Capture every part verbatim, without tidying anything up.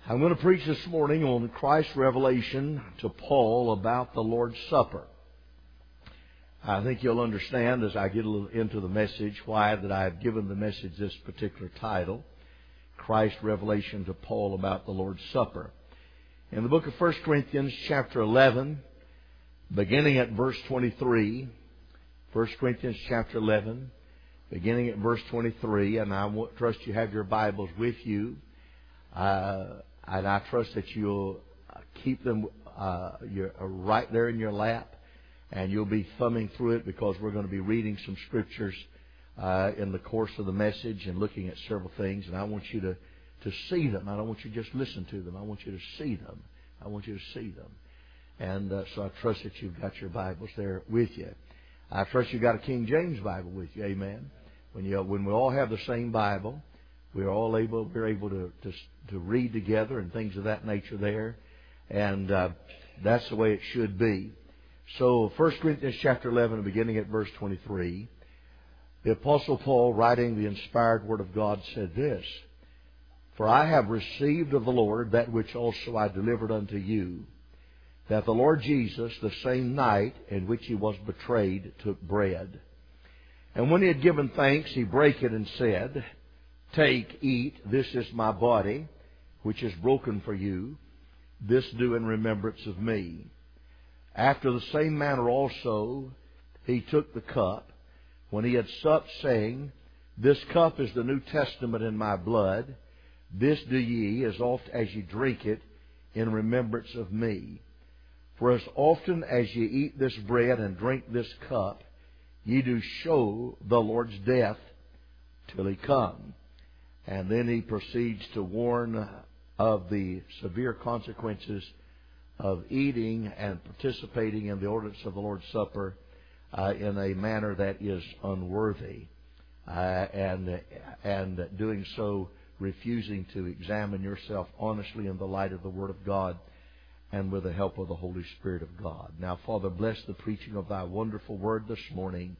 I'm going to preach this morning on Christ's revelation to Paul about the Lord's Supper. I think you'll understand as I get a little into the message why that I've given the message this particular title, Christ's revelation to Paul about the Lord's Supper. In the book of First Corinthians chapter eleven, beginning at verse twenty-three, First Corinthians chapter eleven, beginning at verse twenty-three, and I trust you have your Bibles with you. Uh, and I trust that you'll keep them uh, you're right there in your lap, and you'll be thumbing through it because we're going to be reading some scriptures uh, in the course of the message and looking at several things. And I want you to, to see them. I don't want you to just listen to them. I want you to see them. I want you to see them. And uh, so I trust that you've got your Bibles there with you. I trust you've got a King James Bible with you. Amen. When you when we all have the same Bible, we're all able we're able to to, to read together and things of that nature there, and uh, that's the way it should be. So, First Corinthians chapter eleven, beginning at verse twenty-three, the Apostle Paul, writing the inspired Word of God, said this: "For I have received of the Lord that which also I delivered unto you, that the Lord Jesus, the same night in which He was betrayed, took bread. And when He had given thanks, He brake it and said, Take, eat, this is my body, which is broken for you. This do in remembrance of me. After the same manner also He took the cup, when He had supped, saying, This cup is the New Testament in my blood. This do ye, as oft as ye drink it, in remembrance of me. For as often as ye eat this bread and drink this cup, ye do show the Lord's death till He come." And then he proceeds to warn of the severe consequences of eating and participating in the ordinance of the Lord's Supper uh, in a manner that is unworthy, uh, and and doing so refusing to examine yourself honestly in the light of the Word of God and with the help of the Holy Spirit of God. Now, Father, bless the preaching of Thy wonderful Word this morning.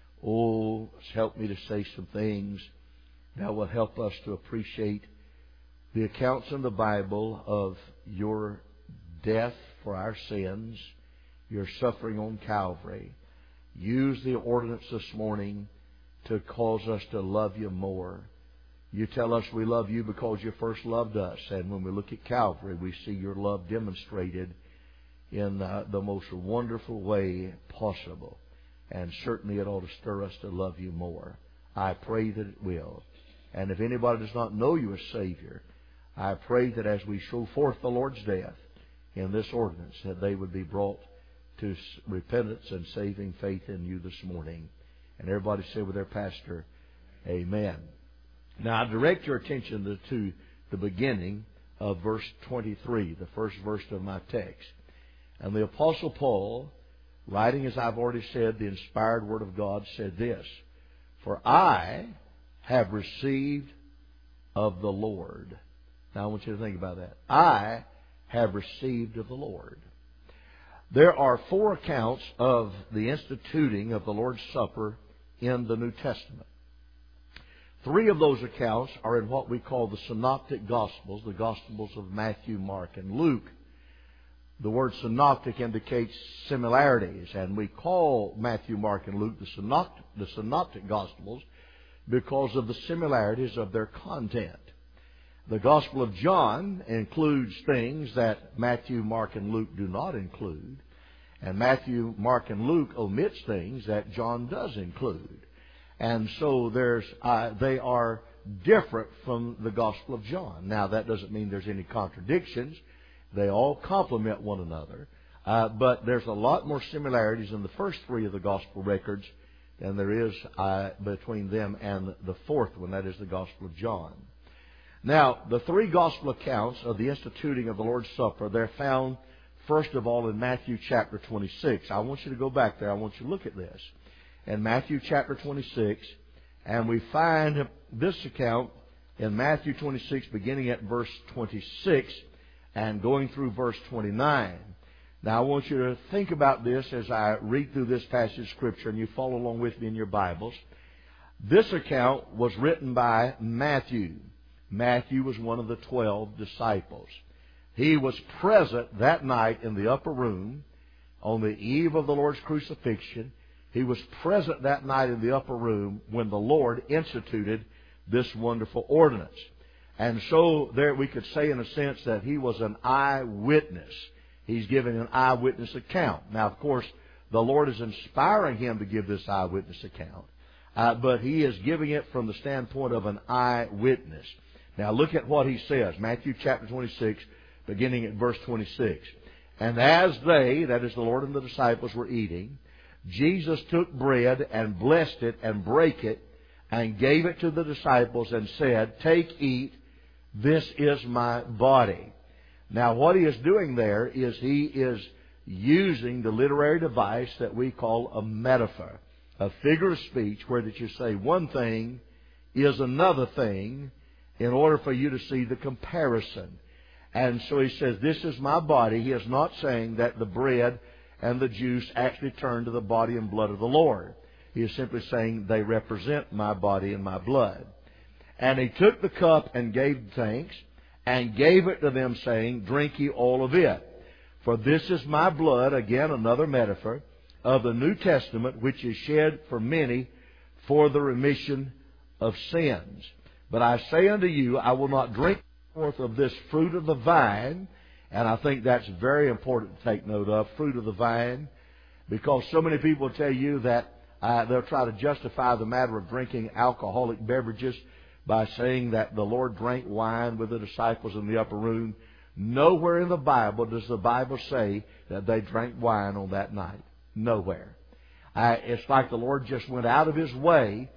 Oh, help me to say some things that will help us to appreciate the accounts in the Bible of Your death for our sins, Your suffering on Calvary. Use the ordinance this morning to cause us to love You more. You tell us we love You because You first loved us. And when we look at Calvary, we see Your love demonstrated in uh, the most wonderful way possible. And certainly it ought to stir us to love You more. I pray that it will. And if anybody does not know You as Savior, I pray that as we show forth the Lord's death in this ordinance, that they would be brought to repentance and saving faith in You this morning. And everybody say with their pastor, Amen. Now, I direct your attention to the beginning of verse twenty-three, the first verse of my text. And the Apostle Paul, writing, as I've already said, the inspired Word of God, said this: "For I have received of the Lord." Now, I want you to think about that. I have received of the Lord. There are four accounts of the instituting of the Lord's Supper in the New Testament. Three of those accounts are in what we call the Synoptic Gospels, the Gospels of Matthew, Mark, and Luke. The word synoptic indicates similarities, and we call Matthew, Mark, and Luke the synoptic, the synoptic Gospels because of the similarities of their content. The Gospel of John includes things that Matthew, Mark, and Luke do not include, and Matthew, Mark, and Luke omits things that John does include. And so there's uh, they are different from the Gospel of John. Now, that doesn't mean there's any contradictions. They all complement one another. Uh, but there's a lot more similarities in the first three of the Gospel records than there is uh, between them and the fourth one, that is the Gospel of John. Now, the three Gospel accounts of the instituting of the Lord's Supper, they're found, first of all, in Matthew chapter twenty-six. I want you to go back there. I want you to look at this. In Matthew chapter twenty-six, and we find this account in Matthew twenty-six, beginning at verse twenty-six and going through verse twenty-nine. Now, I want you to think about this as I read through this passage of Scripture, and you follow along with me in your Bibles. This account was written by Matthew. Matthew was one of the twelve disciples. He was present that night in the upper room on the eve of the Lord's crucifixion. He was present that night in the upper room when the Lord instituted this wonderful ordinance. And so there we could say in a sense that he was an eyewitness. He's giving an eyewitness account. Now, of course, the Lord is inspiring him to give this eyewitness account. Uh, but he is giving it from the standpoint of an eyewitness. Now look at what he says. Matthew chapter twenty-six, beginning at verse twenty-six. And as they, that is the Lord and the disciples, were eating, Jesus took bread and blessed it and brake it and gave it to the disciples and said, "Take, eat, this is my body." Now what he is doing there is he is using the literary device that we call a metaphor, a figure of speech where that you say one thing is another thing in order for you to see the comparison. And so he says, "This is my body." He is not saying that the bread and the juice actually turn to the body and blood of the Lord. He is simply saying they represent my body and my blood. And he took the cup and gave thanks and gave it to them, saying, "Drink ye all of it. For this is my blood," again another metaphor, "of the New Testament, which is shed for many for the remission of sins. But I say unto you, I will not drink forth of this fruit of the vine." And I think that's very important to take note of, fruit of the vine, because so many people tell you that uh, they'll try to justify the matter of drinking alcoholic beverages by saying that the Lord drank wine with the disciples in the upper room. Nowhere in the Bible does the Bible say that they drank wine on that night. Nowhere. Uh, it's like the Lord just went out of His way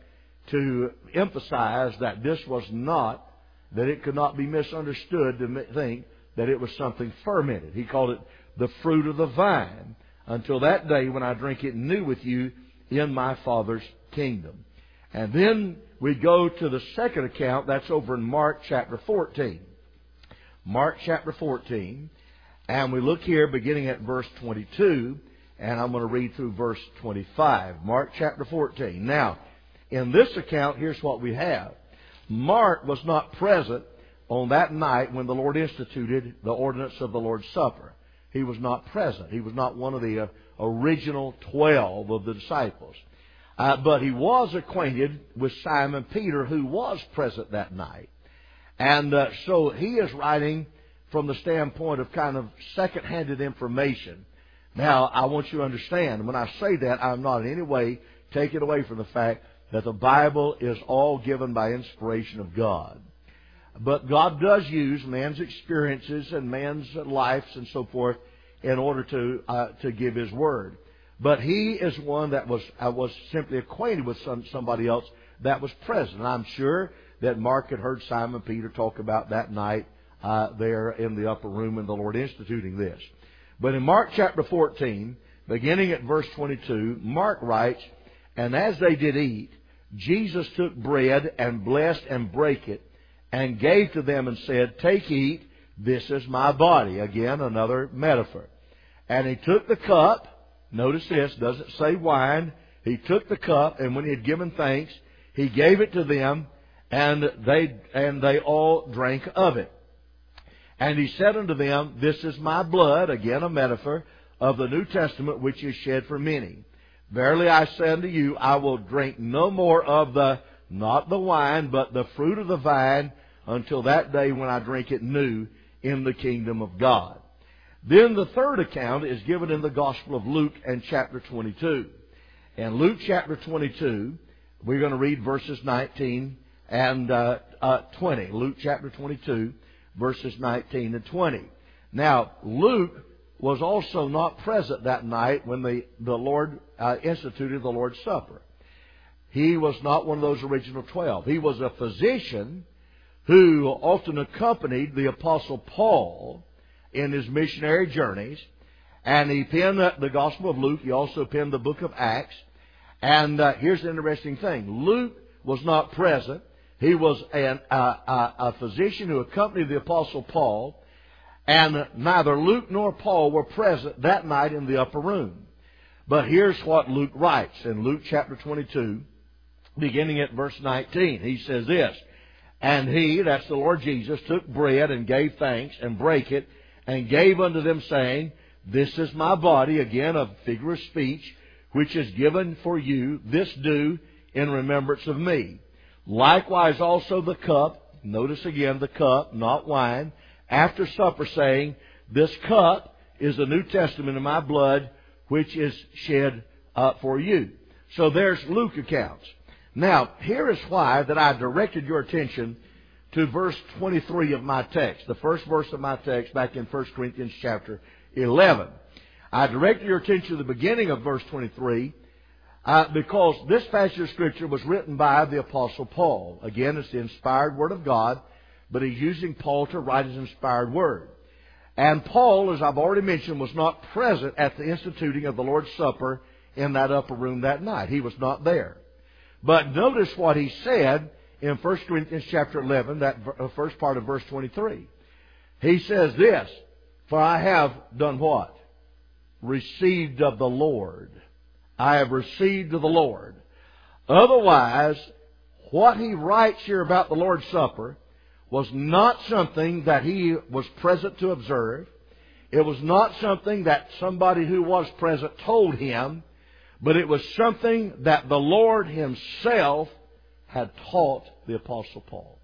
to emphasize that this was not, that it could not be misunderstood to think that it was something fermented. He called it the fruit of the vine, until that day when I drink it new with you in my Father's kingdom. And then we go to the second account. That's over in Mark chapter fourteen. Mark chapter fourteen. And we look here beginning at verse twenty-two. And I'm going to read through verse twenty-five. Mark chapter fourteen. Now, in this account, here's what we have. Mark was not present on that night when the Lord instituted the ordinance of the Lord's Supper. He was not present. He was not one of the uh, original twelve of the disciples. Uh, but he was acquainted with Simon Peter, who was present that night. And uh, so he is writing from the standpoint of kind of second-handed information. Now, I want you to understand, when I say that, I'm not in any way taking away from the fact that the Bible is all given by inspiration of God. But God does use man's experiences and man's lives and so forth in order to uh, to give His Word. But he is one that was uh, was simply acquainted with some, somebody else that was present. And I'm sure that Mark had heard Simon Peter talk about that night uh, there in the upper room and the Lord instituting this. But in Mark chapter fourteen, beginning at verse twenty-two, Mark writes, "And as they did eat, Jesus took bread and blessed and brake it, and gave to them and said, Take, eat, this is my body." Again, another metaphor. "And he took the cup," notice this, doesn't say wine. "He took the cup, and when he had given thanks, he gave it to them, and they and they all drank of it. And he said unto them, This is my blood," again a metaphor, "of the New Testament, which is shed for many. Verily I say unto you, I will drink no more of the," not the wine, but "the fruit of the vine, until that day when I drink it new in the kingdom of God." Then the third account is given in the Gospel of Luke and chapter twenty-two. In Luke chapter twenty-two, we're going to read verses nineteen and uh, uh, twenty. Luke chapter twenty-two, verses nineteen and twenty. Now, Luke was also not present that night when the, the Lord uh, instituted the Lord's Supper. He was not one of those original twelve. He was a physician who often accompanied the Apostle Paul in his missionary journeys. And he penned the Gospel of Luke. He also penned the book of Acts. And uh, here's the interesting thing. Luke was not present. He was an, uh, a, a physician who accompanied the Apostle Paul. And neither Luke nor Paul were present that night in the upper room. But here's what Luke writes in Luke chapter twenty-two, beginning at verse nineteen. He says this, And he, that's the Lord Jesus, took bread and gave thanks and brake it and gave unto them, saying, This is my body, again a figure of speech, which is given for you. This do in remembrance of me. Likewise also the cup, notice again the cup, not wine, after supper, saying, This cup is the New Testament in my blood, which is shed uh, for you. So there's Luke accounts. Now, here is why that I directed your attention to verse twenty-three of my text, the first verse of my text back in First Corinthians chapter eleven. I directed your attention to the beginning of verse twenty-three uh, because this passage of Scripture was written by the Apostle Paul. Again, it's the inspired Word of God, but he's using Paul to write his inspired Word. And Paul, as I've already mentioned, was not present at the instituting of the Lord's Supper in that upper room that night. He was not there. But notice what he said in First Corinthians chapter eleven, that first part of verse twenty-three. He says this, For I have done what? Received of the Lord. I have received of the Lord. Otherwise, what he writes here about the Lord's Supper was not something that he was present to observe. It was not something that somebody who was present told him. But it was something that the Lord Himself had taught the Apostle Paul.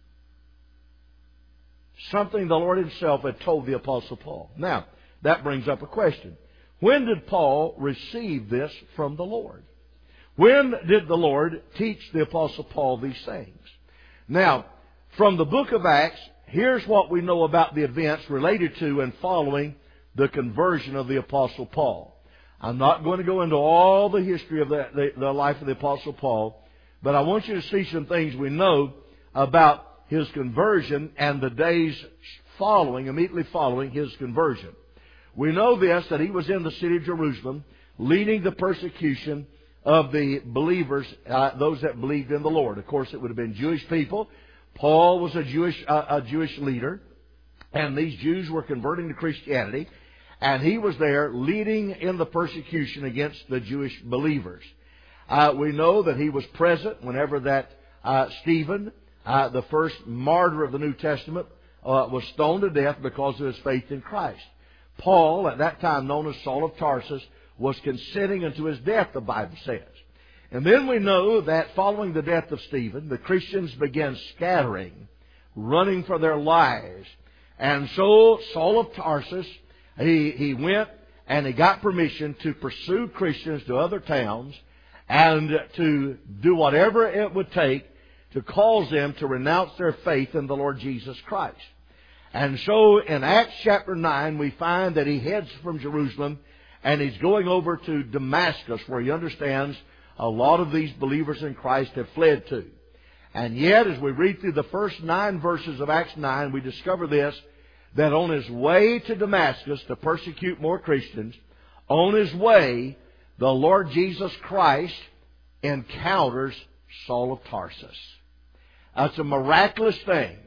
Something the Lord Himself had told the Apostle Paul. Now, that brings up a question. When did Paul receive this from the Lord? When did the Lord teach the Apostle Paul these things? Now, from the book of Acts, here's what we know about the events related to and following the conversion of the Apostle Paul. I'm not going to go into all the history of the, the, the life of the Apostle Paul, but I want you to see some things we know about his conversion and the days following, immediately following his conversion. We know this, that he was in the city of Jerusalem, leading the persecution of the believers, uh, those that believed in the Lord. Of course, it would have been Jewish people. Paul was a Jewish, uh, a Jewish leader, and these Jews were converting to Christianity. And he was there leading in the persecution against the Jewish believers. Uh, we know that he was present whenever that uh, Stephen, uh, the first martyr of the New Testament, uh, was stoned to death because of his faith in Christ. Paul, at that time known as Saul of Tarsus, was consenting unto his death, the Bible says. And then we know that following the death of Stephen, the Christians began scattering, running for their lives. And so Saul of Tarsus, He, he went and he got permission to pursue Christians to other towns and to do whatever it would take to cause them to renounce their faith in the Lord Jesus Christ. And so in Acts chapter nine, we find that he heads from Jerusalem and he's going over to Damascus, where he understands a lot of these believers in Christ have fled to. And yet, as we read through the first nine verses of Acts nine, we discover this, that on his way to Damascus to persecute more Christians, on his way, the Lord Jesus Christ encounters Saul of Tarsus. That's a miraculous thing.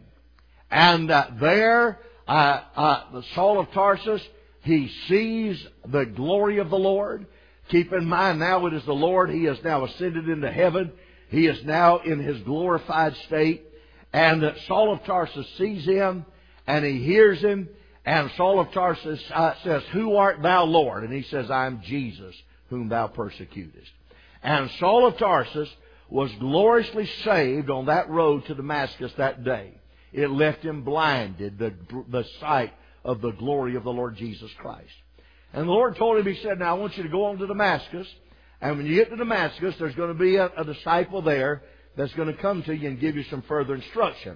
And uh, there, uh, uh, the Saul of Tarsus, he sees the glory of the Lord. Keep in mind, now it is the Lord. He has now ascended into heaven. He is now in His glorified state. And uh, Saul of Tarsus sees Him. And he hears him, and Saul of Tarsus uh, says, Who art thou, Lord? And he says, I am Jesus, whom thou persecutest. And Saul of Tarsus was gloriously saved on that road to Damascus that day. It left him blinded, the, the sight of the glory of the Lord Jesus Christ. And the Lord told him, He said, Now I want you to go on to Damascus, and when you get to Damascus, there's going to be a, a disciple there that's going to come to you and give you some further instruction.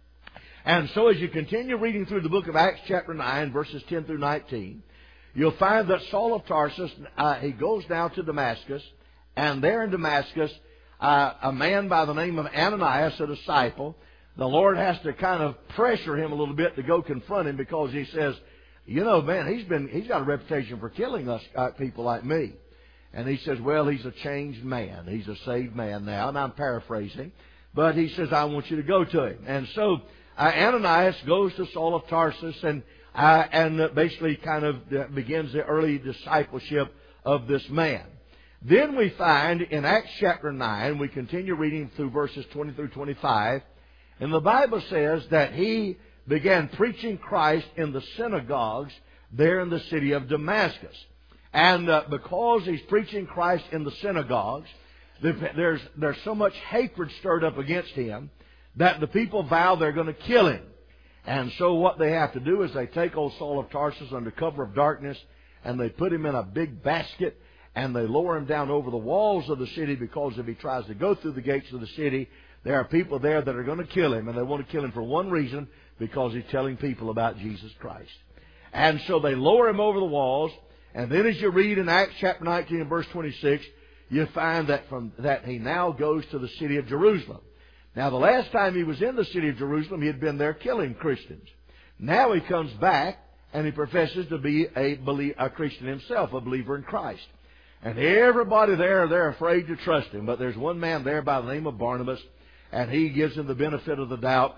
And so as you continue reading through the book of Acts chapter nine, verses ten through nineteen, you'll find that Saul of Tarsus, uh, he goes now to Damascus, and there in Damascus, uh, a man by the name of Ananias, a disciple, the Lord has to kind of pressure him a little bit to go confront him, because he says, you know, man, he's been, he's got a reputation for killing us, uh, people like me. And he says, well, he's a changed man. He's a saved man now. And I'm paraphrasing. But he says, I want you to go to him. And so uh, Ananias goes to Saul of Tarsus and uh, and basically kind of begins the early discipleship of this man. Then we find in Acts chapter nine, we continue reading through verses twenty through twenty-five, And the Bible says that he began preaching Christ in the synagogues there in the city of Damascus. And uh, because he's preaching Christ in the synagogues, there's, there's so much hatred stirred up against him that the people vow they're going to kill him. And so what they have to do is they take old Saul of Tarsus under cover of darkness, and they put him in a big basket, and they lower him down over the walls of the city, because if he tries to go through the gates of the city, there are people there that are going to kill him. And they want to kill him for one reason, because he's telling people about Jesus Christ. And so they lower him over the walls. And then as you read in Acts chapter nineteen and verse twenty-six, you find that from that he now goes to the city of Jerusalem. Now, the last time he was in the city of Jerusalem, he had been there killing Christians. Now he comes back and he professes to be a, belie- a Christian himself, a believer in Christ. And everybody there, they're afraid to trust him. But there's one man there by the name of Barnabas, and he gives him the benefit of the doubt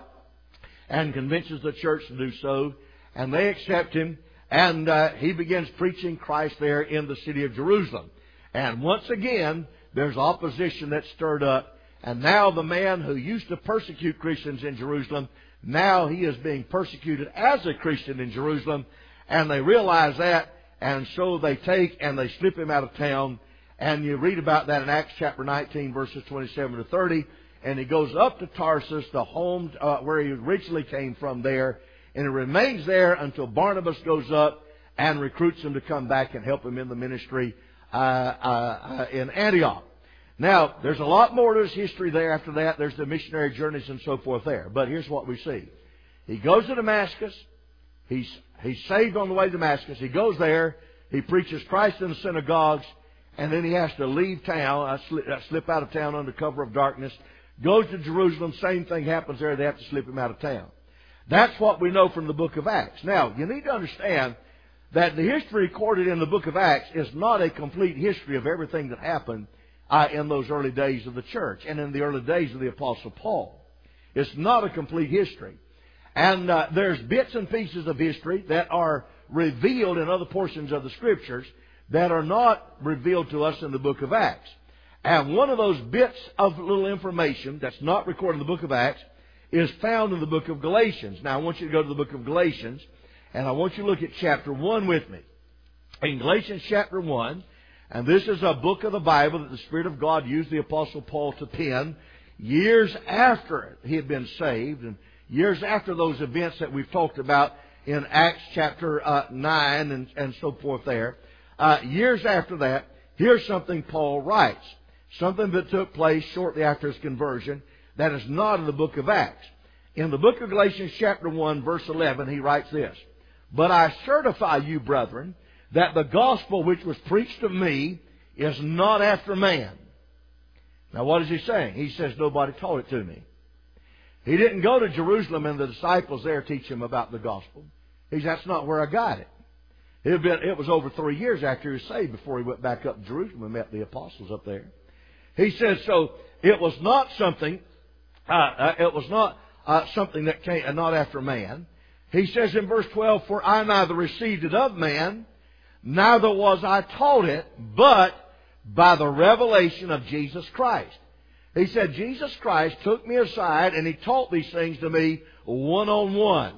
and convinces the church to do so. And they accept him, and uh, he begins preaching Christ there in the city of Jerusalem. And once again, there's opposition that's stirred up. And now the man who used to persecute Christians in Jerusalem, now he is being persecuted as a Christian in Jerusalem. And they realize that, and so they take and they slip him out of town. And you read about that in Acts chapter nineteen, verses twenty-seven to thirty. And he goes up to Tarsus, the home uh, where he originally came from there. And he remains there until Barnabas goes up and recruits him to come back and help him in the ministry uh, uh, uh, in Antioch. Now, there's a lot more to his history there after that. There's the missionary journeys and so forth there. But here's what we see. He goes to Damascus. He's, he's saved on the way to Damascus. He goes there. He preaches Christ in the synagogues. And then he has to leave town, uh, slip, uh, slip out of town under cover of darkness. Goes to Jerusalem. Same thing happens there. They have to slip him out of town. That's what we know from the book of Acts. Now, you need to understand that the history recorded in the book of Acts is not a complete history of everything that happened Uh, in those early days of the church and in the early days of the Apostle Paul. It's not a complete history. And uh, there's bits and pieces of history that are revealed in other portions of the Scriptures that are not revealed to us in the book of Acts. And one of those bits of little information that's not recorded in the book of Acts is found in the book of Galatians. Now, I want you to go to the book of Galatians, and I want you to look at chapter one with me. In Galatians chapter one, and this is a book of the Bible that the Spirit of God used the Apostle Paul to pen years after he had been saved, and years after those events that we've talked about in Acts chapter uh, nine and, and so forth there. Uh, years after that, here's something Paul writes. Something that took place shortly after his conversion that is not in the book of Acts. In the book of Galatians chapter one, verse eleven, he writes this: "But I certify you, brethren, that the gospel which was preached of me is not after man." Now what is he saying? He says, nobody taught it to me. He didn't go to Jerusalem and the disciples there teach him about the gospel. He said, that's not where I got it. It, had been, it was over three years after he was saved before he went back up to Jerusalem and met the apostles up there. He says, so it was not something, uh, uh, it was not uh, something that came, uh, not after man. He says in verse twelve, "For I neither received it of man, neither was I taught it, but by the revelation of Jesus Christ." He said, Jesus Christ took me aside and He taught these things to me one-on-one.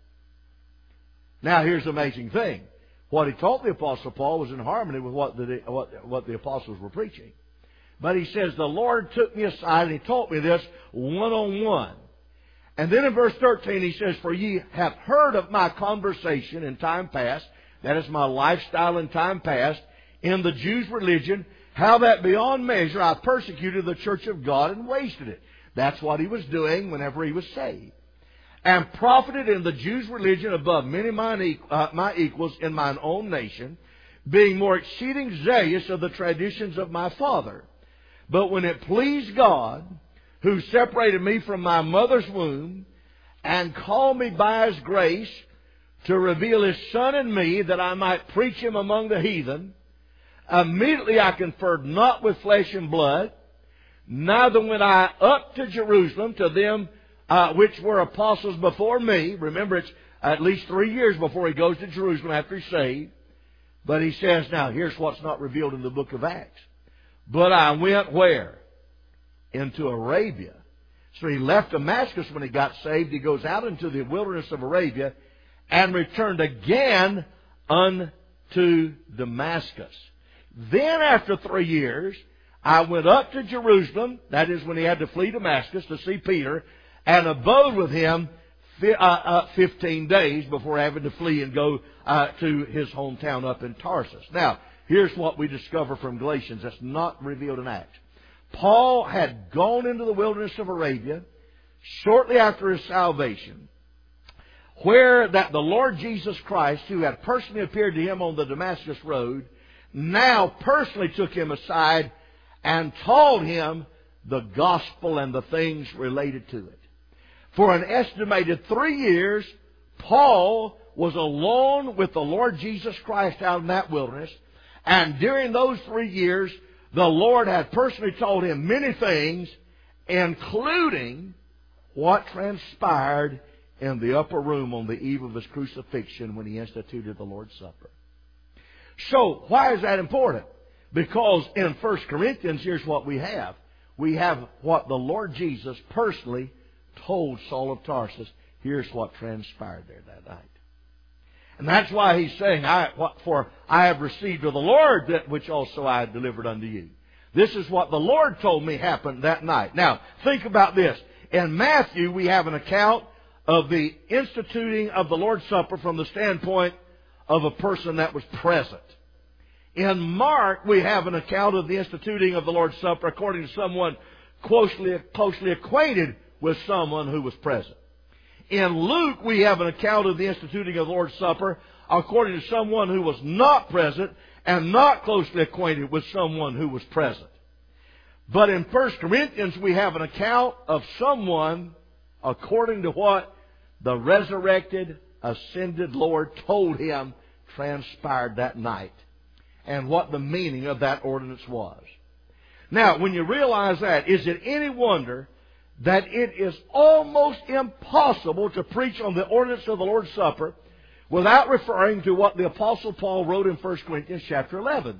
Now here's the amazing thing. What He taught the Apostle Paul was in harmony with what the, what, what the apostles were preaching. But he says, the Lord took me aside and He taught me this one-on-one. And then in verse thirteen he says, "For ye have heard of my conversation in time past," that is my lifestyle in time past, "in the Jews' religion, how that beyond measure I persecuted the church of God and wasted it." That's what he was doing whenever he was saved. "And profited in the Jews' religion above many of mine, uh, my equals in mine own nation, being more exceeding zealous of the traditions of my father. But when it pleased God, who separated me from my mother's womb, and called me by His grace to reveal His Son in me, that I might preach Him among the heathen, immediately I conferred not with flesh and blood, neither went I up to Jerusalem to them uh, which were apostles before me." Remember, it's at least three years before he goes to Jerusalem after he's saved. But he says, now here's what's not revealed in the book of Acts. "But I went where? Into Arabia, So he left Damascus when he got saved. He goes out into the wilderness of Arabia and returned again unto Damascus. Then after three years, I went up to Jerusalem. That is when he had to flee Damascus to see Peter, and abode with him fifteen days before having to flee and go uh, to his hometown up in Tarsus. Now, here's what we discover from Galatians that's not revealed in Acts. Paul had gone into the wilderness of Arabia shortly after his salvation, where that the Lord Jesus Christ, who had personally appeared to him on the Damascus road, now personally took him aside and taught him the gospel and the things related to it. For an estimated three years, Paul was alone with the Lord Jesus Christ out in that wilderness. And during those three years, the Lord had personally taught him many things, including what transpired in the upper room on the eve of his crucifixion when he instituted the Lord's Supper. So, why is that important? Because in First Corinthians, here's what we have. We have what the Lord Jesus personally told Saul of Tarsus. Here's what transpired there that night. And that's why he's saying, I, what, for I have received of the Lord that which also I have delivered unto you. This is what the Lord told me happened that night. Now, think about this. In Matthew, we have an account of the instituting of the Lord's Supper from the standpoint of a person that was present. In Mark, we have an account of the instituting of the Lord's Supper according to someone closely, closely acquainted with someone who was present. In Luke, we have an account of the instituting of the Lord's Supper according to someone who was not present and not closely acquainted with someone who was present. But in First Corinthians, we have an account of someone according to what the resurrected, ascended Lord told him transpired that night and what the meaning of that ordinance was. Now, when you realize that, is it any wonder that it is almost impossible to preach on the ordinance of the Lord's Supper without referring to what the Apostle Paul wrote in First Corinthians chapter eleven.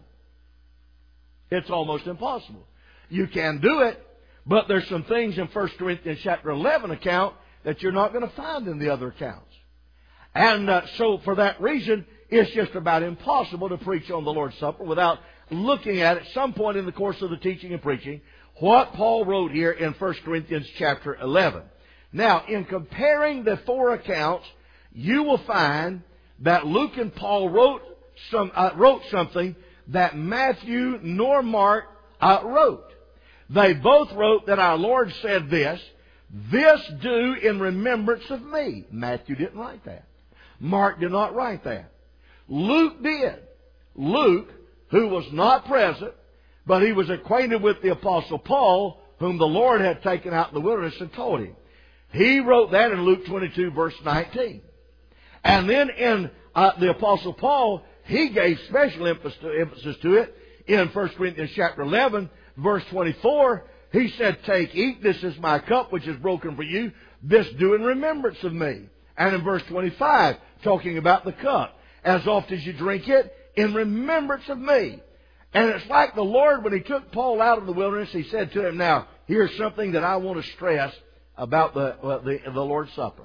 It's almost impossible. You can do it, but there's some things in First Corinthians chapter eleven account that you're not going to find in the other accounts. And uh, so for that reason, it's just about impossible to preach on the Lord's Supper without looking at, at some point in the course of the teaching and preaching, what Paul wrote here in First Corinthians chapter eleven. Now, in comparing the four accounts, you will find that Luke and Paul wrote some uh, wrote something that Matthew nor Mark uh, wrote. They both wrote that our Lord said this, "This do in remembrance of me." Matthew didn't write that. Mark did not write that. Luke did. Luke, who was not present, but he was acquainted with the Apostle Paul, whom the Lord had taken out in the wilderness and taught him. He wrote that in Luke twenty-two, verse nineteen. And then in uh, the Apostle Paul, he gave special emphasis to, emphasis to it in First Corinthians chapter eleven, verse twenty-four. He said, "Take, eat, this is my cup which is broken for you. This do in remembrance of me." And in verse twenty-five, talking about the cup, "As oft as you drink it, in remembrance of me." And it's like the Lord, when He took Paul out of the wilderness, He said to him, "Now, here's something that I want to stress about the uh, the, the Lord's Supper.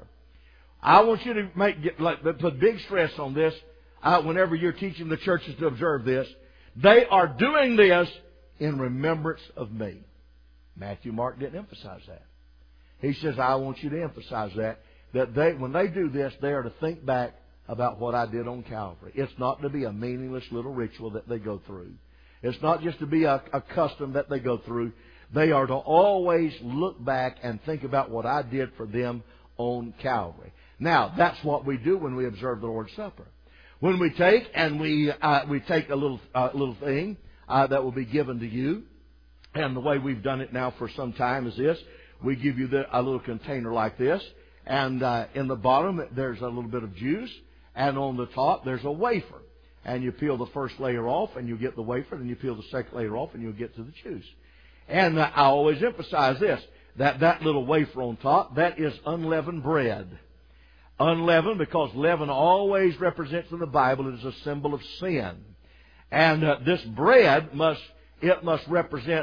I want you to make get, like, put big stress on this uh, whenever you're teaching the churches to observe this. They are doing this in remembrance of me." Matthew, Mark didn't emphasize that. He says, "I want you to emphasize that, that they, when they do this, they are to think back about what I did on Calvary." It's not to be a meaningless little ritual that they go through. It's not just to be a, a custom that they go through. They are to always look back and think about what I did for them on Calvary. Now, that's what we do when we observe the Lord's Supper. When we take and we uh, we take a little uh, little thing uh, that will be given to you, and the way we've done it now for some time is this: we give you the, a little container like this, and uh, in the bottom there's a little bit of juice, and on the top there's a wafer. And you peel the first layer off, and you get the wafer, and you peel the second layer off, and you'll get to the juice. And uh, I always emphasize this, that that little wafer on top, that is unleavened bread. Unleavened, because leaven always represents in the Bible, it is a symbol of sin. And uh, this bread must, it must represent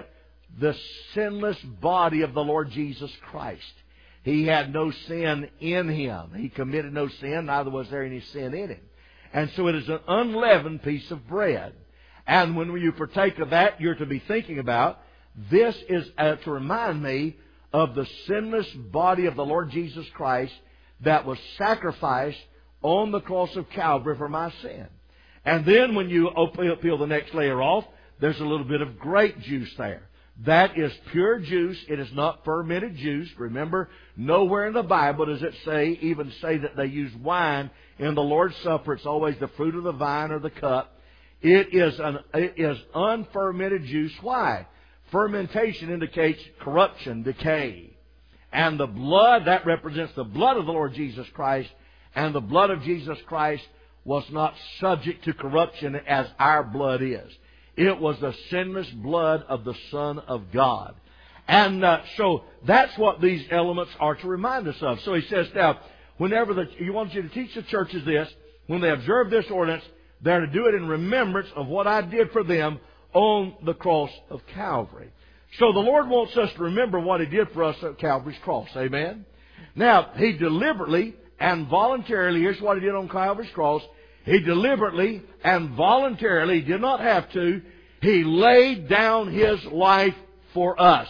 the sinless body of the Lord Jesus Christ. He had no sin in Him. He committed no sin, neither was there any sin in Him. And so it is an unleavened piece of bread. And when you partake of that, you're to be thinking about, this is uh, to remind me of the sinless body of the Lord Jesus Christ that was sacrificed on the cross of Calvary for my sin. And then when you peel the next layer off, there's a little bit of grape juice there. That is pure juice. It is not fermented juice. Remember, nowhere in the Bible does it say, even say that they use wine in the Lord's Supper. It's always the fruit of the vine or the cup. It is an it is unfermented juice. Why? Fermentation indicates corruption, decay. And the blood, that represents the blood of the Lord Jesus Christ. And the blood of Jesus Christ was not subject to corruption as our blood is. It was the sinless blood of the Son of God. And uh, so that's what these elements are to remind us of. So he says now, whenever the, he wants you to teach the churches this, when they observe this ordinance, they're to do it in remembrance of what I did for them on the cross of Calvary. So the Lord wants us to remember what He did for us at Calvary's cross. Amen? Now, He deliberately and voluntarily, here's what He did on Calvary's cross. He deliberately and voluntarily, did not have to, He laid down His life for us.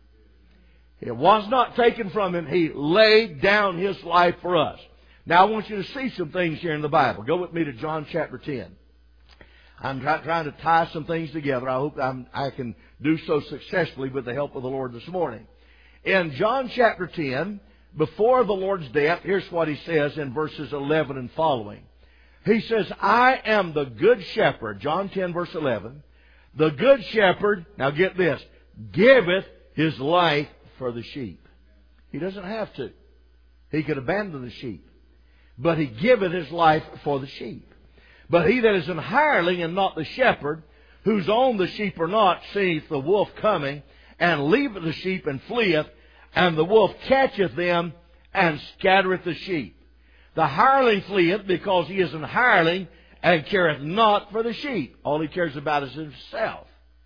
It was not taken from Him. He laid down His life for us. Now I want you to see some things here in the Bible. Go with me to John chapter ten. I'm try, trying to tie some things together. I hope I'm, I can do so successfully with the help of the Lord this morning. In John chapter ten, before the Lord's death, here's what He says in verses eleven and following. He says, I am the good shepherd. John ten verse eleven. The good shepherd, now get this, giveth his life for the sheep. He doesn't have to. He could abandon the sheep. But He giveth His life for the sheep. But he that is an hireling and not the shepherd, whose own the sheep are not, seeth the wolf coming, and leaveth the sheep and fleeth, and the wolf catcheth them, and scattereth the sheep. The hireling fleeth because he is an hireling, and careth not for the sheep. All he cares about is himself.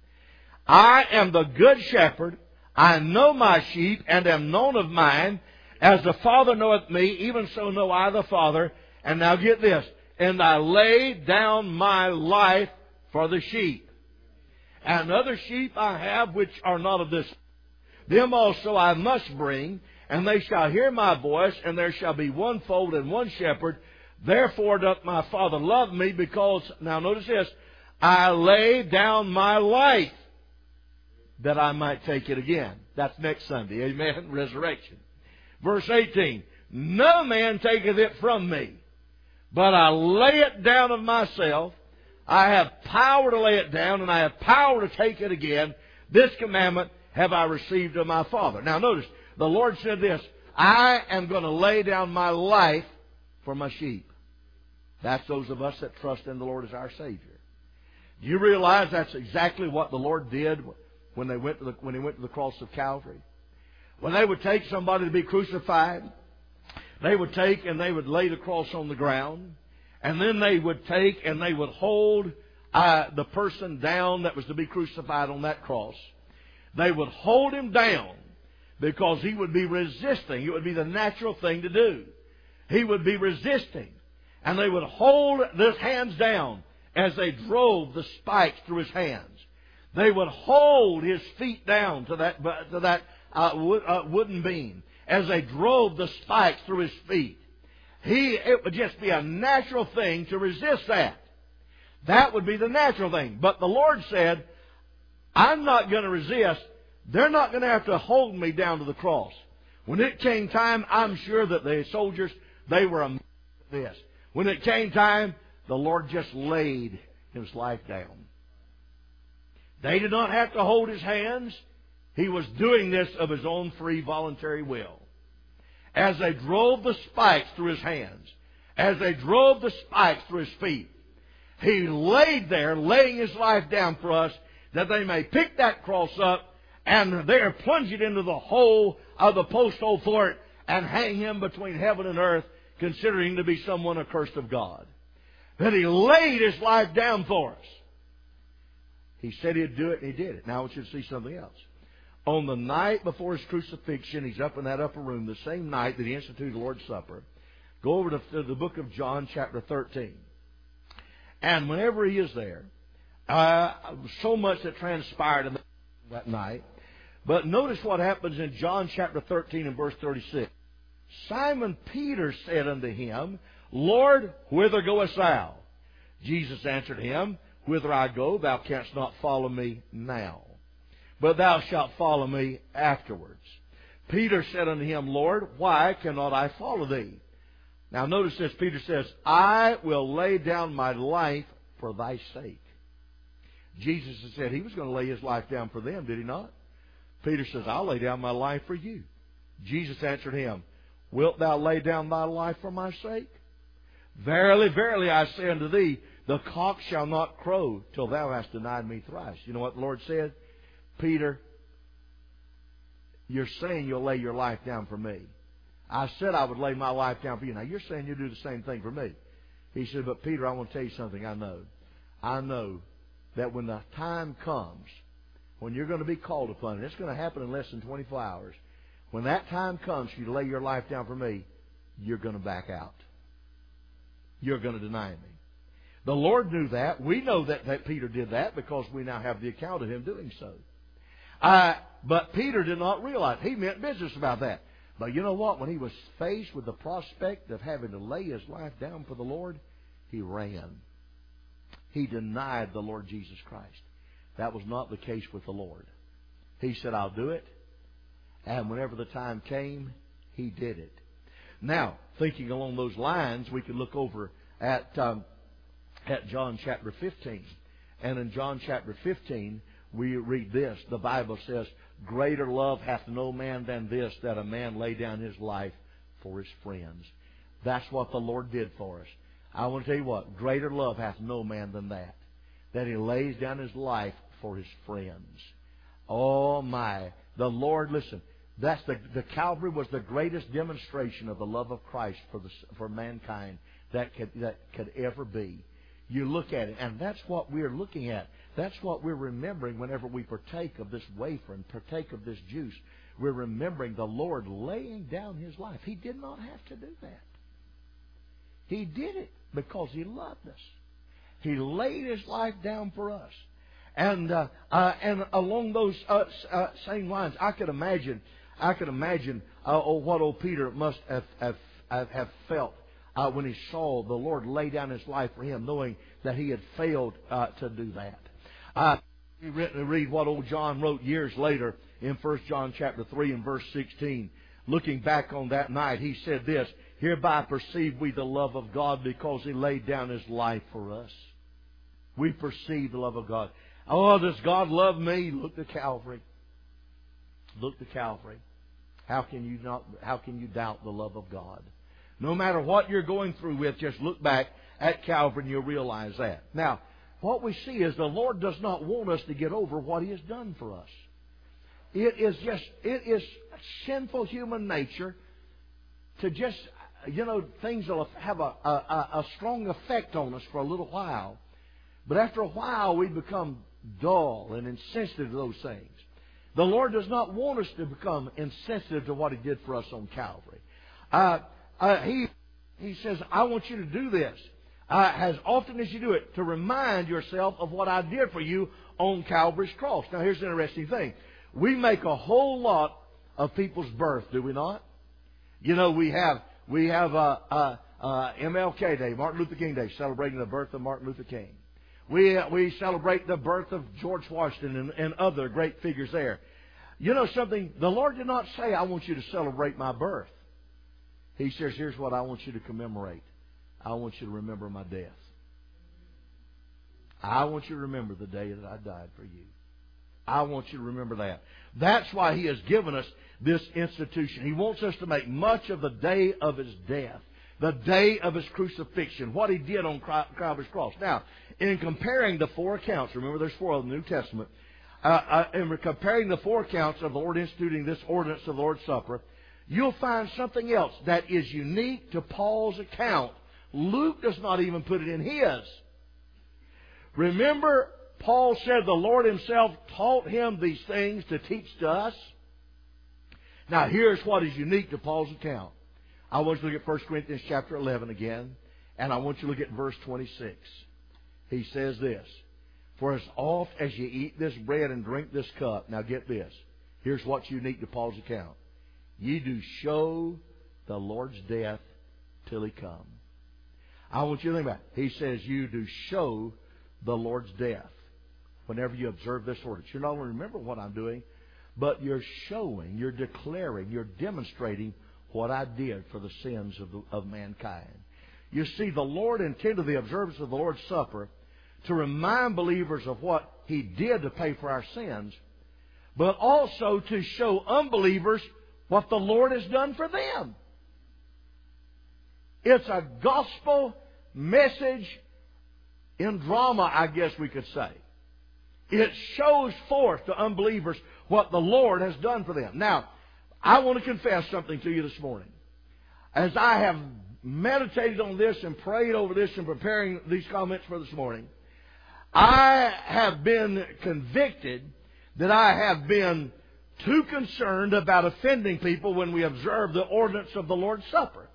I am the good shepherd. I know my sheep, and am known of mine. As the Father knoweth me, even so know I the Father. And now get this. And I lay down my life for the sheep. And other sheep I have which are not of this. Them also I must bring, and they shall hear my voice, and there shall be one fold and one shepherd. Therefore doth my Father love me, because, now notice this, I lay down my life that I might take it again. That's next Sunday. Amen. Resurrection. Verse eighteen. No man taketh it from me, but I lay it down of myself. I have power to lay it down, and I have power to take it again. This commandment have I received of my Father. Now notice, the Lord said this, I am going to lay down my life for my sheep. That's those of us that trust in the Lord as our Savior. Do you realize that's exactly what the Lord did when they went to the, when He went to the cross of Calvary? When they would take somebody to be crucified, they would take and they would lay the cross on the ground, and then they would take and they would hold uh, the person down that was to be crucified on that cross. They would hold him down because he would be resisting. It would be the natural thing to do. He would be resisting. And they would hold his hands down as they drove the spikes through his hands. They would hold his feet down to that, to that uh, wood, uh, wooden beam as they drove the spikes through his feet. He, it would just be a natural thing to resist that. That would be the natural thing. But the Lord said, I'm not going to resist. They're not going to have to hold me down to the cross. When it came time, I'm sure that the soldiers, they were amazed at this. When it came time, the Lord just laid His life down. They did not have to hold His hands. He was doing this of His own free voluntary will. As they drove the spikes through His hands, as they drove the spikes through His feet, He laid there, laying His life down for us, that they may pick that cross up and there plunge it into the hole of the post hole for it and hang Him between heaven and earth, considering to be someone accursed of God. That He laid His life down for us. He said He'd do it, and He did it. Now I want you to see something else. On the night before his crucifixion, he's up in that upper room, the same night that he instituted the Lord's Supper. Go over to, to the book of John, chapter thirteen. And whenever he is there, uh, so much that transpired in that night. But notice what happens in John chapter thirteen and verse thirty-six. Simon Peter said unto him, Lord, whither goest thou? Jesus answered him, Whither I go, thou canst not follow me now, but thou shalt follow me afterwards. Peter said unto him, Lord, why cannot I follow thee? Now notice this, Peter says, I will lay down my life for thy sake. Jesus had said he was going to lay his life down for them, did he not? Peter says, I'll lay down my life for you. Jesus answered him, Wilt thou lay down thy life for my sake? Verily, verily, I say unto thee, the cock shall not crow till thou hast denied me thrice. You know what the Lord said? Peter, you're saying you'll lay your life down for me. I said I would lay my life down for you. Now, you're saying you'll do the same thing for me. He said, but Peter, I want to tell you something I know. I know that when the time comes, when you're going to be called upon, and it's going to happen in less than twenty-four hours, when that time comes for you to lay your life down for me, you're going to back out. You're going to deny me. The Lord knew that. We know that, that Peter did that because we now have the account of him doing so. Uh, but Peter did not realize. He meant business about that. But you know what? When he was faced with the prospect of having to lay his life down for the Lord, he ran. He denied the Lord Jesus Christ. That was not the case with the Lord. He said, I'll do it. And whenever the time came, he did it. Now, thinking along those lines, we can look over at um, at John chapter fifteen. And in John chapter fifteen, we read this. The Bible says, Greater love hath no man than this, that a man lay down his life for his friends. That's what the Lord did for us. I want to tell you what, greater love hath no man than that, that he lays down his life for his friends. Oh my, the Lord, listen, that's the, the Calvary was the greatest demonstration of the love of Christ for the, for mankind that could, that could ever be. You look at it, and that's what we're looking at. That's what we're remembering whenever we partake of this wafer and partake of this juice. We're remembering the Lord laying down His life. He did not have to do that. He did it because He loved us. He laid His life down for us. And uh, uh, and along those uh, uh, same lines, I could imagine, I could imagine uh, oh, what old Peter must have have, have felt uh, when he saw the Lord lay down His life for him, knowing that he had failed uh, to do that. Uh, we read what old John wrote years later in First John chapter three and verse sixteen. Looking back on that night, he said this, Hereby perceive we the love of God because He laid down His life for us. We perceive the love of God. Oh, does God love me? Look to Calvary. Look to Calvary. How can you not? How can you doubt the love of God? No matter what you're going through with, just look back at Calvary and you'll realize that. Now, what we see is the Lord does not want us to get over what He has done for us. It is just, it is sinful human nature to just, you know, things will have a, a, a strong effect on us for a little while. But after a while, we become dull and insensitive to those things. The Lord does not want us to become insensitive to what He did for us on Calvary. Uh, uh, he, he says, I want you to do this. Uh, as often as you do it, to remind yourself of what I did for you on Calvary's cross. Now, here's the interesting thing. We make a whole lot of people's birth, do we not? You know, we have we have uh, uh, uh, M L K Day, Martin Luther King Day, celebrating the birth of Martin Luther King. We uh, we celebrate the birth of George Washington and, and other great figures there. You know something? The Lord did not say, I want you to celebrate my birth. He says, here's what I want you to commemorate. I want you to remember my death. I want you to remember the day that I died for you. I want you to remember that. That's why He has given us this institution. He wants us to make much of the day of His death, the day of His crucifixion, what He did on Calvary's cross. Now, in comparing the four accounts, remember there's four of the New Testament, uh, uh, in comparing the four accounts of the Lord instituting this ordinance of the Lord's Supper, you'll find something else that is unique to Paul's account. Luke does not even put it in his. Remember, Paul said the Lord Himself taught him these things to teach to us. Now here's what is unique to Paul's account. I want you to look at First Corinthians chapter eleven again, and I want you to look at verse twenty-six. He says this, "For as oft as you eat this bread and drink this cup," now get this, here's what's unique to Paul's account, "ye do show the Lord's death till He come." I want you to think about it. He says you do show the Lord's death whenever you observe this ordinance. You're not only remembering what I'm doing, but you're showing, you're declaring, you're demonstrating what I did for the sins of, the, of mankind. You see, the Lord intended the observance of the Lord's Supper to remind believers of what He did to pay for our sins, but also to show unbelievers what the Lord has done for them. It's a gospel message in drama, I guess we could say. It shows forth to unbelievers what the Lord has done for them. Now, I want to confess something to you this morning. As I have meditated on this and prayed over this and preparing these comments for this morning, I have been convicted that I have been too concerned about offending people when we observe the ordinance of the Lord's Supper.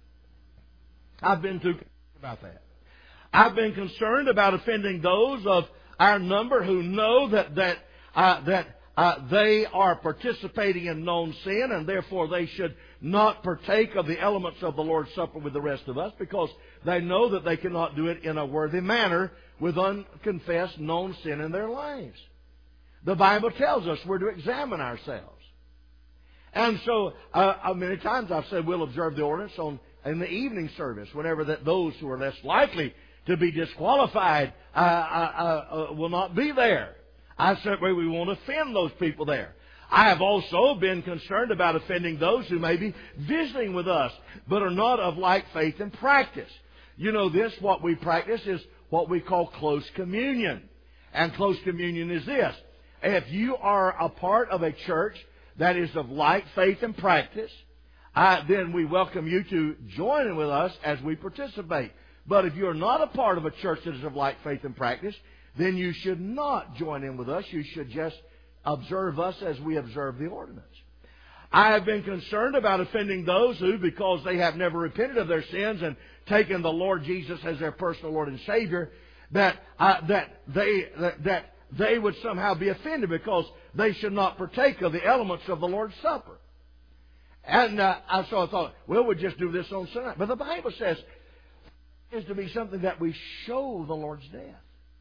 I've been too concerned about that. I've been concerned about offending those of our number who know that that uh, that uh, they are participating in known sin, and therefore they should not partake of the elements of the Lord's Supper with the rest of us, because they know that they cannot do it in a worthy manner with unconfessed known sin in their lives. The Bible tells us we're to examine ourselves. And so, uh, many times I've said we'll observe the ordinance on in the evening service, whenever that those who are less likely to be disqualified uh, uh, uh, will not be there. I said well, we won't offend those people there. I have also been concerned about offending those who may be visiting with us, but are not of like faith and practice. You know this, what we practice is what we call close communion. And close communion is this. If you are a part of a church that is of like faith and practice, uh, then we welcome you to join in with us as we participate. But if you're not a part of a church that is of like faith and practice, then you should not join in with us. You should just observe us as we observe the ordinance. I have been concerned about offending those who, because they have never repented of their sins and taken the Lord Jesus as their personal Lord and Savior, that uh, that they that, that they would somehow be offended because they should not partake of the elements of the Lord's Supper. And uh, so I thought, well, we'll just do this on Sunday. But the Bible says it is to be something that we show the Lord's death.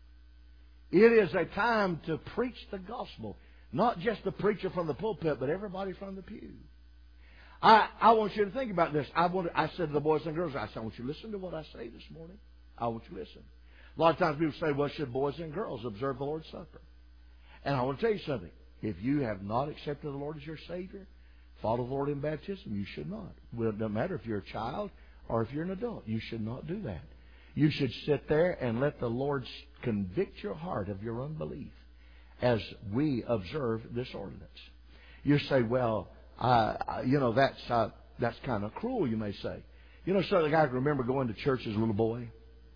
It is a time to preach the gospel. Not just the preacher from the pulpit, but everybody from the pew. I, I want you to think about this. I, want to, I said to the boys and girls, I said, I want you to listen to what I say this morning. I want you to listen. A lot of times people say, well, should boys and girls observe the Lord's Supper? And I want to tell you something. If you have not accepted the Lord as your Savior, follow the Lord in baptism, you should not. Well, it doesn't matter if you're a child or if you're an adult. You should not do that. You should sit there and let the Lord convict your heart of your unbelief as we observe this ordinance. You say, well, uh, you know, that's uh, that's kind of cruel, you may say. You know, certainly I can remember going to church as a little boy.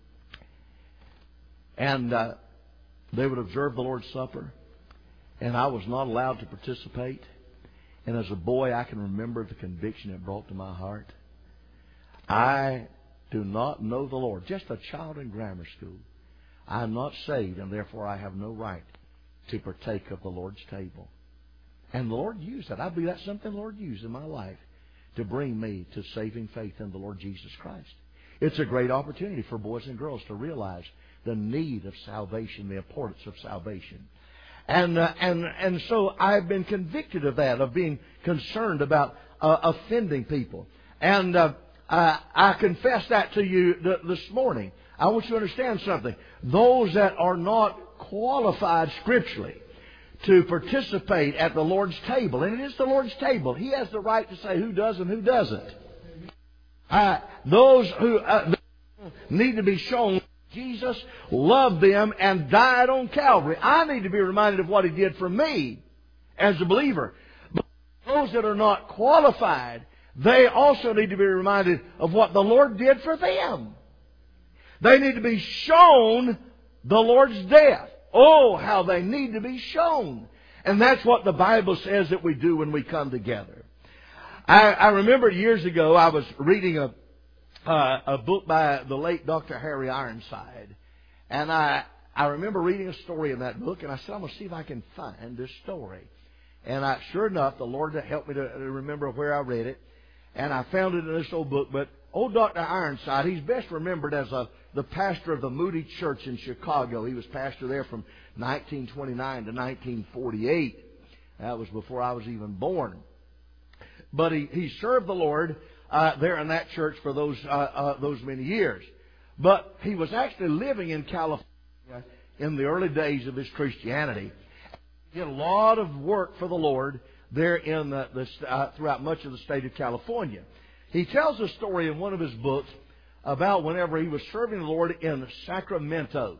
And uh, they would observe the Lord's Supper. And I was not allowed to participate. And as a boy, I can remember the conviction it brought to my heart. I do not know the Lord. Just a child in grammar school. I am not saved, and therefore I have no right to partake of the Lord's table. And the Lord used that. I believe that's something the Lord used in my life to bring me to saving faith in the Lord Jesus Christ. It's a great opportunity for boys and girls to realize the need of salvation, the importance of salvation. And uh, and and so I've been convicted of that, of being concerned about uh, offending people. And uh, I, I confess that to you th- this morning. I want you to understand something. Those that are not qualified scripturally to participate at the Lord's table, and it is the Lord's table, He has the right to say who does and who doesn't. Uh, those who uh, need to be shown Jesus loved them and died on Calvary. I need to be reminded of what He did for me as a believer. But those that are not qualified, they also need to be reminded of what the Lord did for them. They need to be shown the Lord's death. Oh, how they need to be shown. And that's what the Bible says that we do when we come together. I, I remember years ago I was reading a uh, a book by the late Doctor Harry Ironside. And I, I remember reading a story in that book, and I said, I'm going to see if I can find this story. And I, sure enough, the Lord helped me to remember where I read it. And I found it in this old book. But old Doctor Ironside, he's best remembered as a, the pastor of the Moody Church in Chicago. He was pastor there from nineteen twenty-nine to nineteen forty-eight. That was before I was even born. But he, he served the Lord uh, there in that church for those uh, uh, those many years. But he was actually living in California in the early days of his Christianity. He did a lot of work for the Lord there in the, the uh, throughout much of the state of California. He tells a story in one of his books about whenever he was serving the Lord in Sacramento.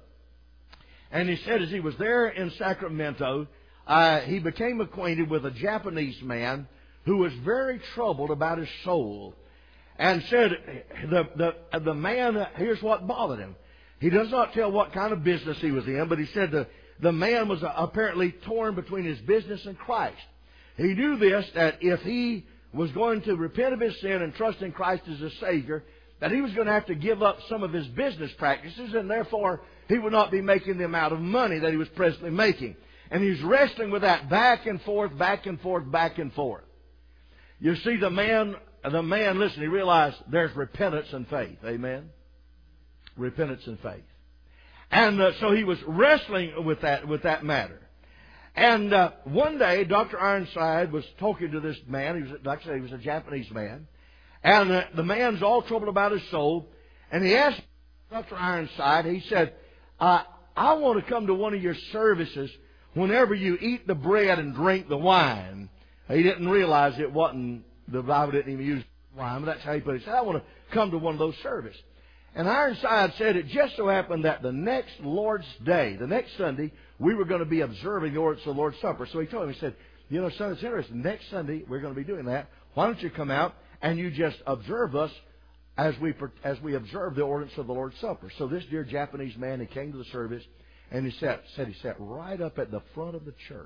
And he said as he was there in Sacramento, uh, he became acquainted with a Japanese man who was very troubled about his soul. And said, the, the, the man, here's what bothered him. He does not tell what kind of business he was in, but he said the, the man was apparently torn between his business and Christ. He knew this, that if he was going to repent of his sin and trust in Christ as a Savior, that he was going to have to give up some of his business practices, and therefore he would not be making the amount of money that he was presently making. And he was wrestling with that back and forth, back and forth, back and forth. You see, the man, the man, listen, he realized there's repentance and faith. Amen? Repentance and faith. And uh, so he was wrestling with that, with that matter. And uh, one day, Doctor Ironside was talking to this man. He was, like I said, he was a Japanese man. And uh, the man's all troubled about his soul. And he asked Doctor Ironside, he said, uh, I want to come to one of your services whenever you eat the bread and drink the wine. He didn't realize it wasn't, the Bible didn't even use wine, but that's how he put it. He said, I want to come to one of those services. And Ironside said it just so happened that the next Lord's Day, the next Sunday, we were going to be observing the ordinance of the Lord's Supper. So he told him, he said, you know, son, it's interesting. Next Sunday, we're going to be doing that. Why don't you come out and you just observe us as we as we observe the ordinance of the Lord's Supper? So this dear Japanese man, he came to the service, and he sat, said he sat right up at the front of the church.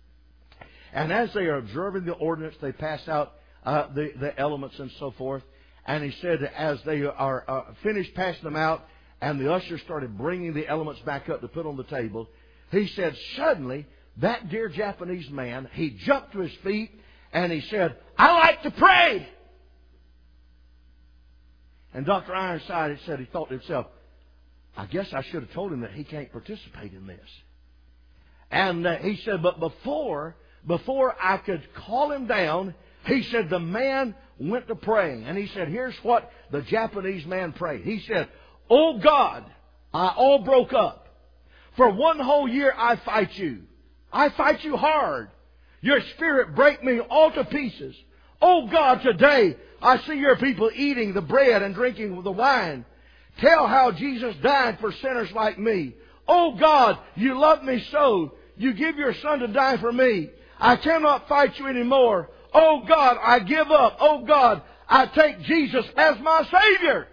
And as they are observing the ordinance, they pass out uh, the, the elements and so forth. And he said as they are uh, finished passing them out and the usher started bringing the elements back up to put on the table, he said suddenly that dear Japanese man, he jumped to his feet and he said, I like to pray. And Doctor Ironside had said, he thought to himself, I guess I should have told him that he can't participate in this. And uh, he said, but before... Before I could call him down, he said the man went to praying. And he said, here's what the Japanese man prayed. He said, Oh God, I all broke up. For one whole year I fight you. I fight you hard. Your spirit break me all to pieces. Oh God, today I see your people eating the bread and drinking the wine. Tell how Jesus died for sinners like me. Oh God, you love me so. You give your son to die for me. I cannot fight you anymore. Oh God, I give up. Oh God, I take Jesus as my Savior.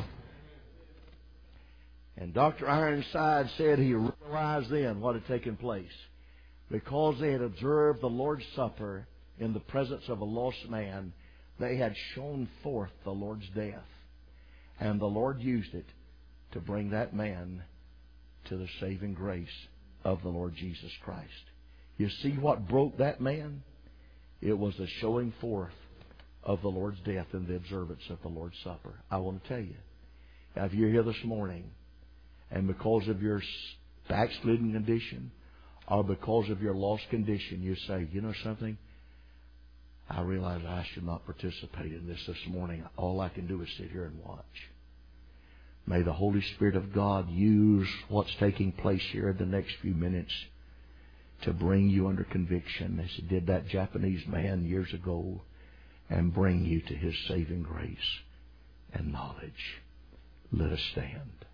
And Doctor Ironside said he realized then what had taken place. Because they had observed the Lord's Supper in the presence of a lost man, they had shown forth the Lord's death. And the Lord used it to bring that man to the saving grace of the Lord Jesus Christ. You see what broke that man? It was the showing forth of the Lord's death and the observance of the Lord's Supper. I want to tell you, if you're here this morning and because of your backslidden condition or because of your lost condition, you say, you know something? I realize I should not participate in this this morning. All I can do is sit here and watch. May the Holy Spirit of God use what's taking place here in the next few minutes to bring you under conviction as He did that Japanese man years ago and bring you to His saving grace and knowledge. Let us stand.